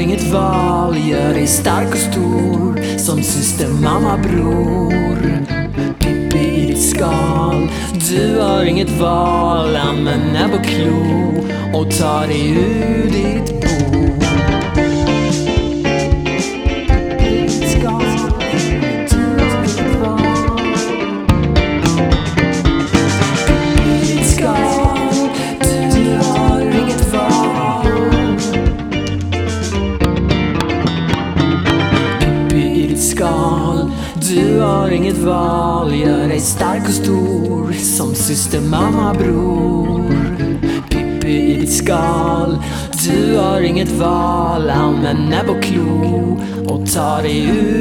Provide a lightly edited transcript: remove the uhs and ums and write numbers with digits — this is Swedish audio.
inget val, gör dig stark och stor som syster, mamma, bror. Pippi i ditt skal. Du har inget val, använd näbb och klo och ta dig ur ditt bo. Du har inget val, gör dig stark och stor som syster, mamma, bror. Pippi i ditt skal. Du har inget val, använd näbb och klo och ta dig ur